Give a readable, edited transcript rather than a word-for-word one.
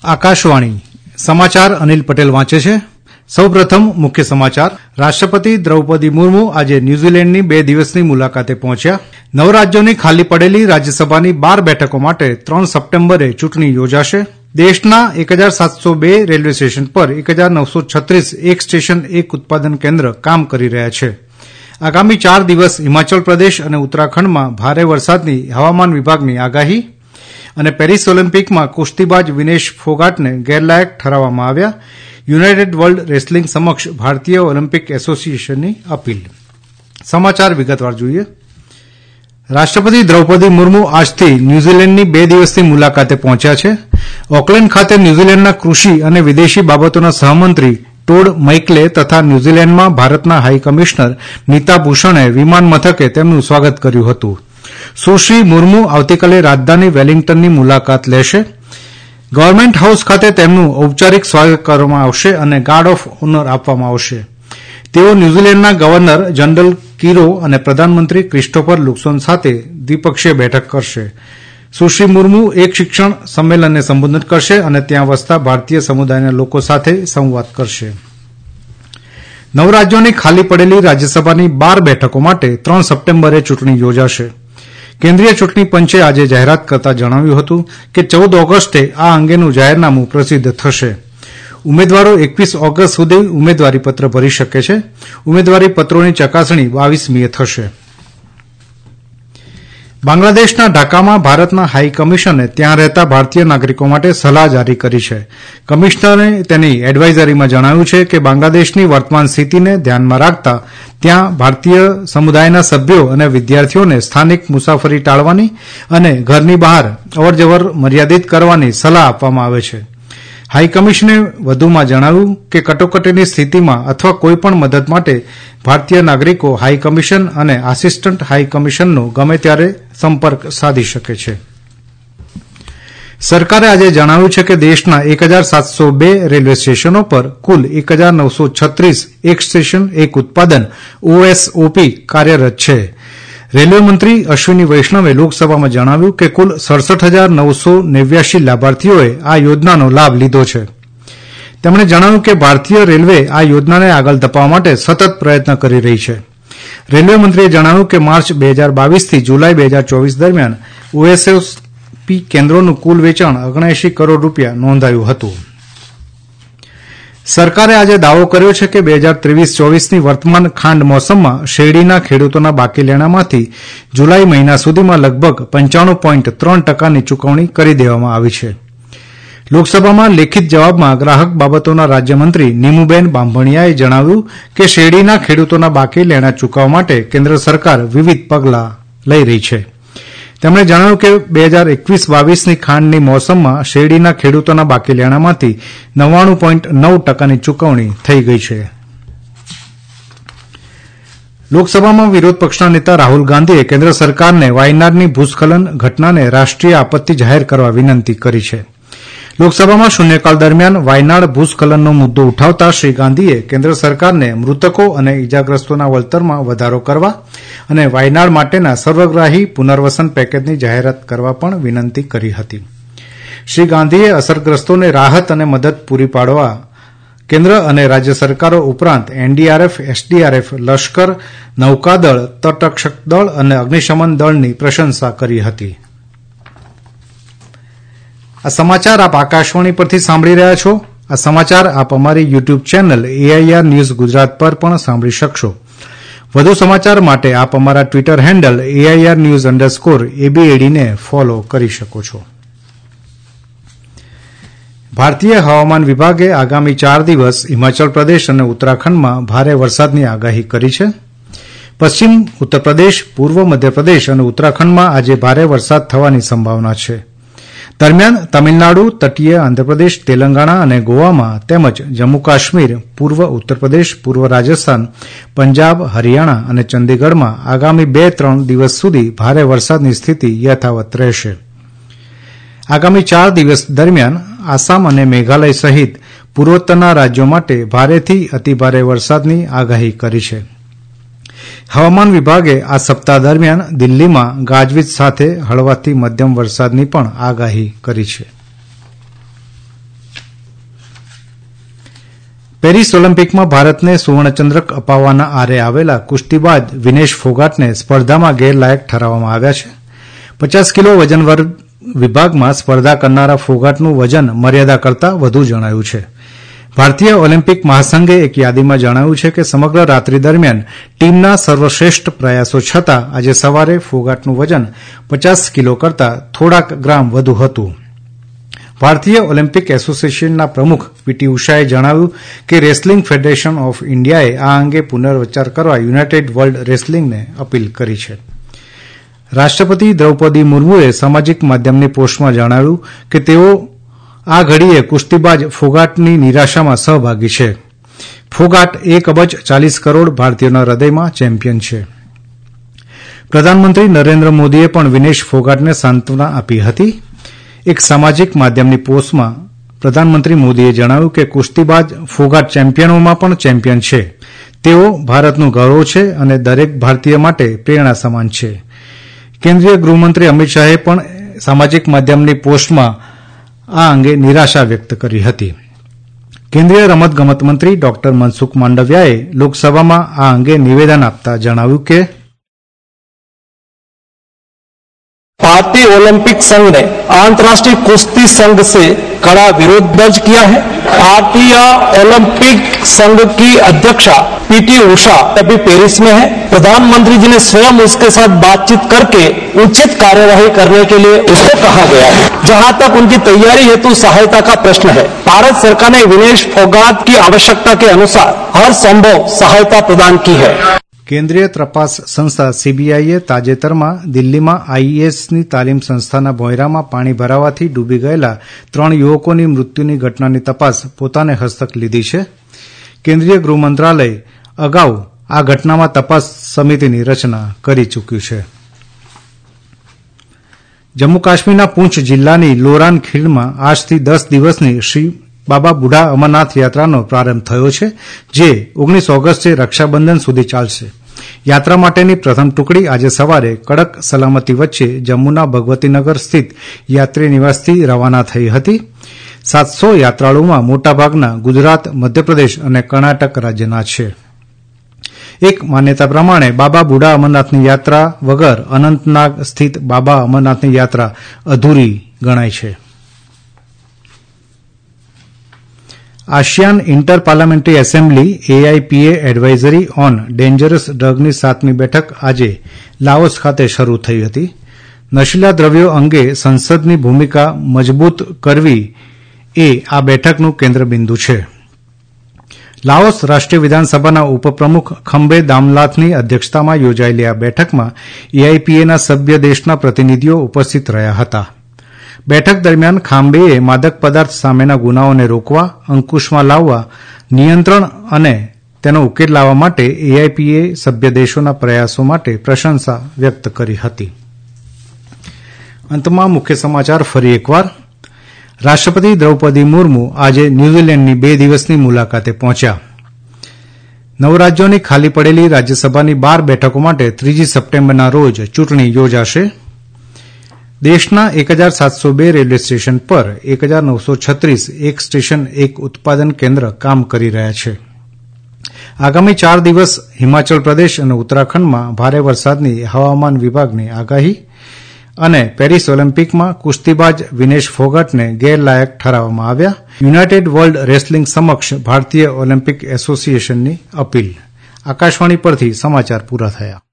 આકાશવાણી સમાચાર અનિલ પટેલ વાંચે છે. સૌપ્રથમ મુખ્ય સમાચાર. રાષ્ટ્રપતિ દ્રૌપદી મુર્મુ આજે ન્યૂઝીલેન્ડની 2 દિવસની મુલાકાતે પહોંચ્યા. 9 રાજ્યોની ખાલી પડેલી રાજ્યસભાની 12 બેઠકો માટે 3 સપ્ટેમ્બરે ચૂંટણી યોજાશે. દેશના 1702 રેલવે સ્ટેશન પર 1936 એક સ્ટેશન એક ઉત્પાદન કેન્દ્ર કામ કરી રહ્યા છે. આગામી 4 દિવસ હિમાચલ પ્રદેશ અને ઉત્તરાખંડમાં ભારે વરસાદની હવામાન વિભાગની આગાહી. અને પેરિસ ઓલિમ્પિકમાં કુસ્તીબાજ વિનેશ ફોગાટને ગેરલાયક ઠરાવવામાં આવ્યા. યુનાઇટેડ વર્લ્ડ રેસલિંગ સમક્ષ ભારતીય ઓલિમ્પિક એસોસિએશનની અપીલ. સમાચાર વિગતવાર જોઈએ. રાષ્ટ્રપતિ દ્રૌપદી મુર્મુ આજથી ન્યૂઝીલેન્ડની 2 દિવસની મુલાકાતે પહોંચ્યા છે. ઓકલેન્ડ ખાતે ન્યૂઝીલેન્ડના કૃષિ અને વિદેશી બાબતોના સહમંત્રી ટોડ મૈકલે તથા ન્યૂઝીલેન્ડમાં ભારતના હાઈ કમિશનર નીતા ભૂષણે વિમાન મથકે તેમનું સ્વાગત કર્યું હતું. સુશ્રી મુર્મુ આવતીકાલે રાજધાની વેલિંગ્ટનની મુલાકાત લેશે. ગવર્નમેન્ટ હાઉસ ખાતે તેમનું ઔપચારિક સ્વાગત કરવામાં આવશે અને ગાર્ડ ઓફ ઓનર આપવામાં આવશે. તેઓ ન્યૂઝીલેન્ડના ગવર્નર જનરલ કીરો અને પ્રધાનમંત્રી ક્રિસ્ટોફર લુક્સોન સાથે દ્વિપક્ષીય બેઠક કરશે. સુશ્રી મુર્મુ એક શિક્ષણ સંમેલનને સંબોધિત કરશે અને ત્યાં વસતા ભારતીય સમુદાયના લોકો સાથે સંવાદ કરશે. 9 રાજ્યોની ખાલી પડેલી રાજ્યસભાની 12 બેઠકો માટે 3 સપ્ટેમ્બરે ચૂંટણી યોજાશે. કેન્દ્રીય ચૂંટણી પંચે આજે જાહેરાત કરતા જણાવ્યું હતું કે 14 ઓગસ્ટે આ અંગેનું જાહેરનામું પ્રસિદ્ધ થશે. ઉમેદવારો 21 ઓગસ્ટ સુધી ઉમેદવારી પત્ર ભરી શકે છે. ઉમેદવારી પત્રોની ચકાસણી 22મીએ થશે. બાંગ્લાદેશના ઢાકામાં ભારતના હાઈ કમિશને ત્યાં રહેતા ભારતીય નાગરિકો માટે સલાહ જારી કરી છે. કમિશનરે તેની એડવાઇઝરીમાં જણાવ્યું છે કે બાંગ્લાદેશની વર્તમાન સ્થિતિને ધ્યાનમાં રાખતા ત્યાં ભારતીય સમુદાયના સભ્યો અને વિદ્યાર્થીઓને સ્થાનિક મુસાફરી ટાળવાની અને ઘરની બહાર અવરજવર મર્યાદિત કરવાની સલાહ આપવામાં આવે છે. હાઈ કમિશને વધુમાં જણાવ્યું કે કટોકટીની સ્થિતિમાં અથવા કોઈપણ મદદ માટે ભારતીય નાગરિકો હાઈ કમિશન અને આસિસ્ટન્ટ હાઈ કમિશનનો ગમે ત્યારે સંપર્ક સાધી શકે છે. સરકારે આજે જણાવ્યું છે કે દેશના 1702 રેલવે સ્ટેશનો પર કુલ 1936 એક સ્ટેશન એક ઉત્પાદન ઓએસઓપી કાર્યરત છે. રેલવે મંત્રી અશ્વિની વૈષ્ણવે લોકસભામાં જણાવ્યું કે કુલ 67,989 લાભાર્થીઓએ આ યોજનાનો લાભ લીધો છે. તેમણે જણાવ્યું કે ભારતીય રેલવે આ યોજનાને આગળ ધપાવવા માટે સતત પ્રયત્ન કરી રહી છે. રેલવે મંત્રીએ જણાવ્યું કે માર્ચ 2022થી જુલાઈ 2024 દરમિયાન ઓએસઓપી કેન્દ્રોનું કુલ વેચાણ 79 કરોડ રૂપિયા નોંધાયું હતું. સરકારે આજે દાવો કર્યો છે કે 2023-24ની વર્તમાન ખાંડ મોસમમાં શેરડીના ખેડૂતોના બાકી લેણામાંથી જુલાઈ મહિના સુધીમાં લગભગ 95.3%ની ચૂકવણી કરી દેવામાં આવી છે. લોકસભામાં લેખિત જવાબમાં ગ્રાહક બાબતોના રાજ્યમંત્રી નીમુબેન બાંભણિયાએ જણાવ્યું કે શેરડીના ખેડૂતોના બાકી લેણાં ચૂકવવા માટે કેન્દ્ર સરકાર વિવિધ પગલાં લઈ રહી છે. તેમણે જણાવ્યું કે 2021-22ની ખાંડની મોસમમાં શેરડીના ખેડૂતોના બાકી લેણામાંથી 99.9%ની ચૂકવણી થઈ ગઈ છે. લોકસભામાં વિરોધ પક્ષના નેતા રાહુલ ગાંધીએ કેન્દ્ર સરકારને વાયનાડની ભૂસ્ખલન ઘટનાને રાષ્ટ્રીય આપત્તિ જાહેર કરવા વિનંતી કરી છે. લોકસભામાં શૂન્યકાળ દરમિયાન વાયનાડ ભૂસ્ખલનનો મુદ્દો ઉઠાવતા શ્રી ગાંધીએ કેન્દ્ર સરકારને મૃતકો અને ઇજાગ્રસ્તોના વળતરમાં વધારો કરવા અને વાયનાડ માટેના સર્વગ્રાહી પુનર્વસન પેકેજની જાહેરાત કરવા પણ વિનંતી કરી હતી. શ્રી ગાંધીએ અસરગ્રસ્તોને રાહત અને મદદ પૂરી પાડવા કેન્દ્ર અને રાજ્ય સરકારો ઉપરાંત એનડીઆરએફ, એસડીઆરએફ, લશ્કર, નૌકાદળ, તટરક્ષક દળ અને અગ્નિશમન દળની પ્રશંસા કરી હતી. આ સમાચાર આપ આકાશવાણી પરથી સાંભળી રહ્યા છો. આ સમાચાર આપ અમારી YouTube channel AIR news Gujarat પર પણ સાંભળી શકશો. વધુ સમાચાર માટે આપ અમારા ટ્વિટર હેન્ડલ AIR_ABAD ને ફોલો કરી શકો છો. ભારતીય હવામાન વિભાગે આગામી 4 દિવસ હિમાચલ પ્રદેશ અને ઉત્તરાખંડમાં ભારે વરસાદની આગાહી કરી છે. પશ્ચિમ ઉત્તરપ્રદેશ, પૂર્વ મધ્યપ્રદેશ અને ઉત્તરાખંડમાં આજે ભારે વરસાદ થવાની સંભાવના છે. દરમિયાન તમિલનાડુ, તટીય આંધ્રપ્રદેશ, તેલંગાણા અને ગોવામાં તેમજ જમ્મુ કાશ્મીર, પૂર્વ ઉત્તરપ્રદેશ, પૂર્વ રાજસ્થાન, પંજાબ, હરિયાણા અને ચંદીગઢમાં આગામી 2-3 દિવસ સુધી ભારે વરસાદની સ્થિતિ યથાવત રહેશે. આગામી 4 દિવસ દરમિયાન આસામ અને મેઘાલય સહિત પૂર્વોત્તરના રાજ્યો માટે ભારેથી અતિભારે વરસાદની આગાહી કરી છે. હવામાન વિભાગે આ સપ્તાહ દરમિયાન દિલ્હીમાં ગાજવીજ સાથે હળવાથી મધ્યમ વરસાદની પણ આગાહી કરી છે. પેરિસ ઓલિમ્પિકમાં ભારતને સુવર્ણચંદ્રક અપાવવાના આરે આવેલા કુસ્તીબાજ વિનેશ ફોગાટને સ્પર્ધામાં ગેરલાયક ઠરાવવામાં આવ્યા છે. 50 કિલો વજન વર્ગ વિભાગમાં સ્પર્ધા કરનારા ફોગાટનું વજન મર્યાદા કરતાં વધુ જણાયું છે. ભારતીય ઓલિમ્પિક મહાસંઘે એક યાદીમાં જણાવ્યું છે કે સમગ્ર રાત્રિ દરમિયાન ટીમના સર્વશ્રેષ્ઠ પ્રયાસો છતાં આજે સવારે ફોગાટનું વજન 50 કિલો કરતાં થોડાક ગ્રામ વધુ હતું. ભારતીય ઓલિમ્પિક એસોસિએશનના પ્રમુખ પીટી ઉષાએ જણાવ્યું કે રેસલિંગ ફેડરેશન ઓફ ઇન્ડિયાએ આ અંગે પુનર્વિચાર કરવા યુનાઇટેડ વર્લ્ડ રેસલિંગને અપીલ કરી છે. રાષ્ટ્રપતિ દ્રૌપદી મુર્મુએ સામાજિક માધ્યમની પોસ્ટમાં જણાવ્યું કે તેઓ આ ઘડીએ કુસ્તીબાજ ફોગાટની નિરાશામાં સહભાગી છે. ફોગાટ 1 અબજ 40 કરોડ ભારતીયોના હૃદયમાં ચેમ્પિયન છે. પ્રધાનમંત્રી નરેન્દ્ર મોદીએ પણ વિનેશ ફોગાટને સાંત્વના આપી હતી. એક સામાજિક માધ્યમની પોસ્ટમાં પ્રધાનમંત્રી મોદીએ જણાવ્યું કે કુસ્તીબાજ ફોગાટ ચેમ્પિયનોમાં પણ ચેમ્પિયન છે. તેઓ ભારતનું ગૌરવ છે અને દરેક ભારતીય માટે પ્રેરણા સમાન છે. કેન્દ્રીય ગૃહમંત્રી અમિત શાહે પણ સામાજિક માધ્યમની પોસ્ટમાં આ અંગે નિરાશા વ્યક્ત કરી હતી. કેન્દ્રીય રમતગમત મંત્રી ડોક્ટર મનસુખ માંડવિયાએ લોકસભામાં આ અંગે નિવેદન આપતા જણાવ્યું કે भारतीय ओलंपिक संघ ने अंतर्राष्ट्रीय कुश्ती संघ से कड़ा विरोध दर्ज किया है. भारतीय ओलंपिक संघ की अध्यक्षा पीटी उषा अभी पेरिस में है. प्रधानमंत्री जी ने स्वयं उसके साथ बातचीत करके उचित कार्यवाही करने के लिए उसको कहा गया है. जहां तक उनकी तैयारी हेतु सहायता का प्रश्न है, भारत सरकार ने विनेश फोगाट की आवश्यकता के अनुसार हर संभव सहायता प्रदान की है. કેન્દ્રીય તપાસ સંસ્થા સીબીઆઈએ તાજેતરમાં દિલ્હીમાં આઈએસની તાલીમ સંસ્થાના ભોંયરામાં પાણી ભરાવાથી ડૂબી ગયેલા 3 યુવકોની મૃત્યુની ઘટનાની તપાસ પોતાને હસ્તક લીધી છે. કેન્દ્રીય ગૃહ મંત્રાલય અગાઉ આ ઘટનામાં તપાસ સમિતિની રચના કરી ચૂક્યું છે. જમ્મુ કાશ્મીરના પૂંછ જિલ્લાની લોરાન ખીણમાં આજથી 10 દિવસની શ્રી બાબા બુઢા અમરનાથ યાત્રાનો પ્રારંભ થયો છે, જે 19 ઓગસ્ટે રક્ષાબંધન સુધી ચાલશે. યાત્રા માટેની પ્રથમ ટુકડી આજે સવારે કડક સલામતી વચ્ચે જમ્મુના ભગવતીનગર સ્થિત યાત્રી નિવાસથી રવાના થઈ હતી. 700 યાત્રાળુઓમાં મોટાભાગના ગુજરાત, મધ્યપ્રદેશ અને કર્ણાટક રાજ્યના છે. એક માન્યતા પ્રમાણે બાબા બુઢા અમરનાથની યાત્રા વગર અનંતનાગ સ્થિત બાબા અમરનાથની યાત્રા અધૂરી ગણાય છે. ASEAN Inter Parliamentary Assembly AIPA advisory on dangerous ડ્રગની 7મી બેઠક આજે લાઓસ ખાતે શરૂ થઈ હતી. નશીલા દ્રવ્યો અંગે સંસદની ભૂમિકા મજબૂત કરવી એ આ બેઠકનું કેન્દ્રબિંદુ છે. લાઓસ રાષ્ટ્રીય વિધાનસભાના ઉપપ્રમુખ ખંબે દામલાથની અધ્યક્ષતામાં યોજાયેલી આ બેઠકમાં એઆઈપીએના સભ્ય દેશના પ્રતિનિધિઓ ઉપસ્થિત રહ્યા હતા. બેઠક દરમિયાન ખાંબેએ માદક પદાર્થ સામેના ગુનાઓને રોકવા, અંકુશમાં લાવવા, નિયંત્રણ અને તેનો ઉકેલ લાવવા માટે એઆઈપીએ સભ્ય દેશોના પ્રયાસો માટે પ્રશંસા વ્યક્ત કરી હતી. અંતમાં મુખ્ય સમાચાર ફરી એકવાર. રાષ્ટ્રપતિ દ્રૌપદી મુર્મુ આજે ન્યૂઝીલેન્ડની 2 દિવસની મુલાકાતે પહોંચ્યા. 9 રાજ્યોની ખાલી પડેલી રાજ્યસભાની 12 બેઠકો માટે 3 સપ્ટેમ્બરના રોજ ચૂંટણી યોજાશે. દેશના 1702 રેલવે સ્ટેશન પર 1936 એક સ્ટેશન એક ઉત્પાદન કેન્દ્ર કામ કરી રહ્યા છે. આગામી 4 દિવસ હિમાચલ પ્રદેશ અને ઉત્તરાખંડમાં ભારે વરસાદની હવામાન વિભાગની આગાહી. અને પેરિસ ઓલિમ્પિકમાં કુસ્તીબાજ વિનેશ ફોગાટને ગેરલાયક ઠરાવવામાં આવ્યા. યુનાઇટેડ વર્લ્ડ રેસલિંગ સમક્ષ ભારતીય ઓલિમ્પિક એસોસિએશનની અપીલ. આકાશવાણી પરથી સમાચાર પૂરા થયા.